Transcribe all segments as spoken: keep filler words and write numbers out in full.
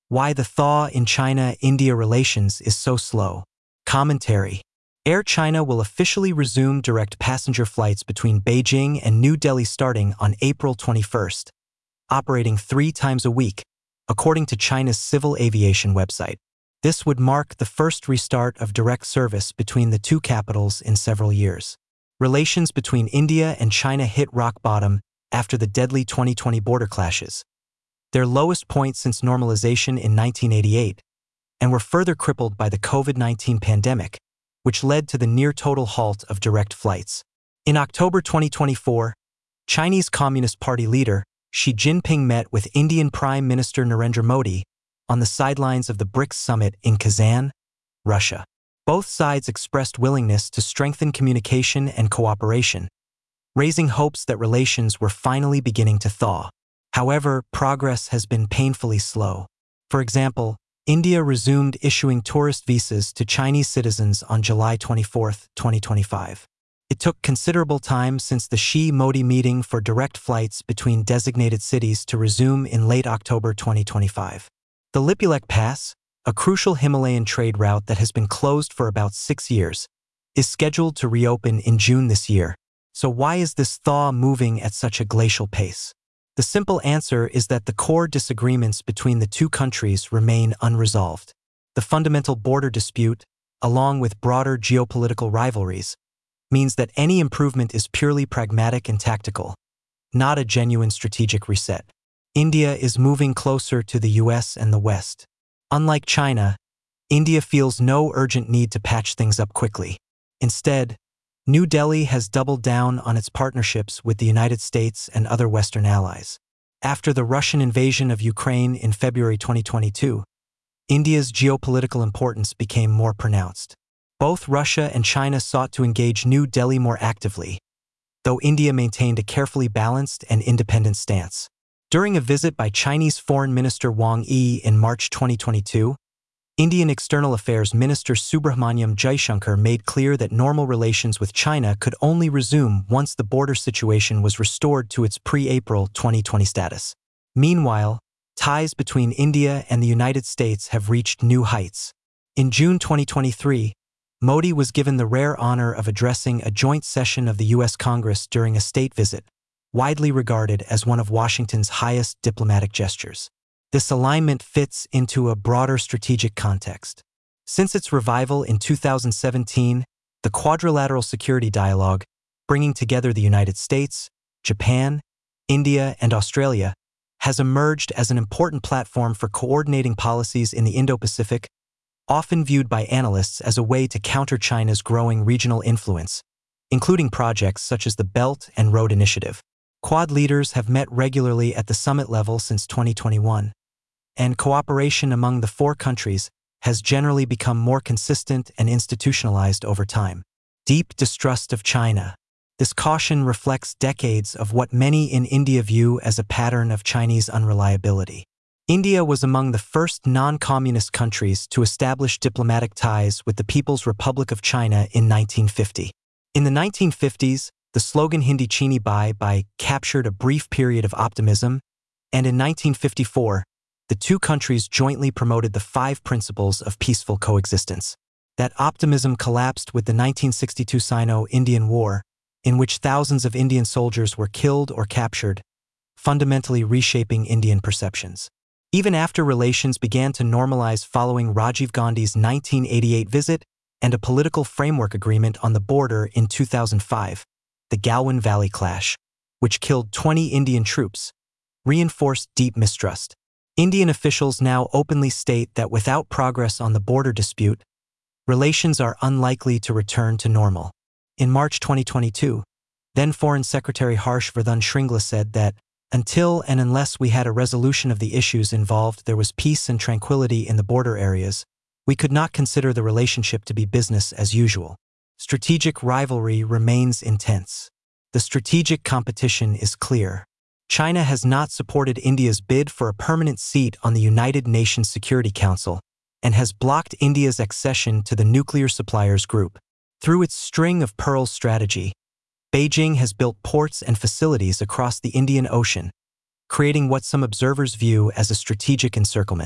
Why the thaw in China-India relations is so slow. Commentary. Air China will officially resume direct passenger flights between Beijing and New Delhi starting on April twenty-first, operating three times a week, according to China's civil aviation website. This would mark the first restart of direct service between the two capitals in several years. Relations between India and China hit rock bottom after the deadly twenty twenty border clashes, their lowest point since normalization in nineteen eighty-eight, and were further crippled by the COVID nineteen pandemic, which led to the near-total halt of direct flights. In October twenty twenty-four, Chinese Communist Party leader Xi Jinping met with Indian Prime Minister Narendra Modi on the sidelines of the BRICS summit in Kazan, Russia. Both sides expressed willingness to strengthen communication and cooperation, raising hopes that relations were finally beginning to thaw. However, progress has been painfully slow. For example, India resumed issuing tourist visas to Chinese citizens on July twenty-fourth, twenty twenty-five. It took considerable time since the Xi-Modi meeting for direct flights between designated cities to resume in late October twenty twenty-five. The Lipulekh Pass, a crucial Himalayan trade route that has been closed for about six years, is scheduled to reopen in June this year. So why is this thaw moving at such a glacial pace? The simple answer is that the core disagreements between the two countries remain unresolved. The fundamental border dispute, along with broader geopolitical rivalries, means that any improvement is purely pragmatic and tactical, not a genuine strategic reset. India is moving closer to the U S and the West. Unlike China, India feels no urgent need to patch things up quickly. Instead, New Delhi has doubled down on its partnerships with the United States and other Western allies. After the Russian invasion of Ukraine in February twenty twenty-two, India's geopolitical importance became more pronounced. Both Russia and China sought to engage New Delhi more actively, though India maintained a carefully balanced and independent stance. During a visit by Chinese Foreign Minister Wang Yi in March twenty twenty-two, Indian External Affairs Minister Subrahmanyam Jaishankar made clear that normal relations with China could only resume once the border situation was restored to its pre-April twenty twenty status. Meanwhile, ties between India and the United States have reached new heights. In June twenty twenty-three, Modi was given the rare honor of addressing a joint session of the U S Congress during a state visit, widely regarded as one of Washington's highest diplomatic gestures. This alignment fits into a broader strategic context. Since its revival in two thousand seventeen, the Quadrilateral Security Dialogue, bringing together the United States, Japan, India, and Australia, has emerged as an important platform for coordinating policies in the Indo-Pacific, often viewed by analysts as a way to counter China's growing regional influence, including projects such as the Belt and Road Initiative. Quad leaders have met regularly at the summit level since twenty twenty-one, and cooperation among the four countries has generally become more consistent and institutionalized over time. Deep distrust of China. This caution reflects decades of what many in India view as a pattern of Chinese unreliability. India was among the first non-communist countries to establish diplomatic ties with the People's Republic of China in nineteen fifty. In the nineteen fifties, the slogan Hindi Chini Bhai Bhai captured a brief period of optimism, and in nineteen fifty-four, the two countries jointly promoted the five principles of peaceful coexistence. That optimism collapsed with the nineteen sixty-two Sino-Indian War, in which thousands of Indian soldiers were killed or captured, fundamentally reshaping Indian perceptions. Even after relations began to normalize following Rajiv Gandhi's nineteen eighty-eight visit and a political framework agreement on the border in two thousand five, the Galwan Valley clash, which killed twenty Indian troops, reinforced deep mistrust. Indian officials now openly state that without progress on the border dispute, relations are unlikely to return to normal. In March twenty twenty-two, then Foreign Secretary Harsh Vardhan Shringla said that until and unless we had a resolution of the issues involved, there was peace and tranquility in the border areas, we could not consider the relationship to be business as usual. Strategic rivalry remains intense. The strategic competition is clear. China has not supported India's bid for a permanent seat on the United Nations Security Council and has blocked India's accession to the nuclear suppliers group. Through its string of pearls strategy, Beijing has built ports and facilities across the Indian Ocean, creating what some observers view as a strategic encirclement.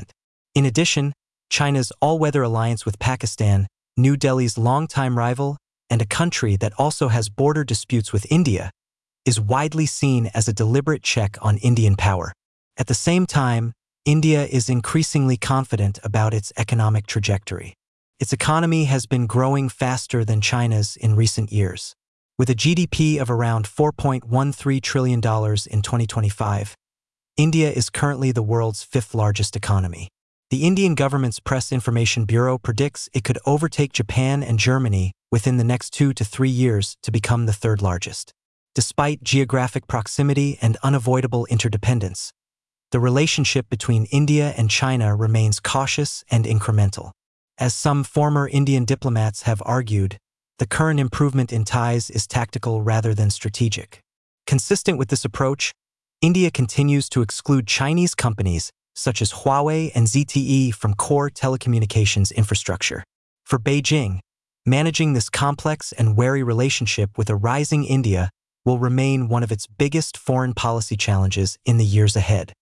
In addition, China's all-weather alliance with Pakistan, New Delhi's longtime rival, and a country that also has border disputes with India, is widely seen as a deliberate check on Indian power. At the same time, India is increasingly confident about its economic trajectory. Its economy has been growing faster than China's in recent years. With a G D P of around four point one three trillion dollars in twenty twenty-five, India is currently the world's fifth largest economy. The Indian government's Press Information Bureau predicts it could overtake Japan and Germany within the next two to three years to become the third largest. Despite geographic proximity and unavoidable interdependence, the relationship between India and China remains cautious and incremental. As some former Indian diplomats have argued, the current improvement in ties is tactical rather than strategic. Consistent with this approach, India continues to exclude Chinese companies such as Huawei and Z T E from core telecommunications infrastructure. For Beijing, managing this complex and wary relationship with a rising India will remain one of its biggest foreign policy challenges in the years ahead.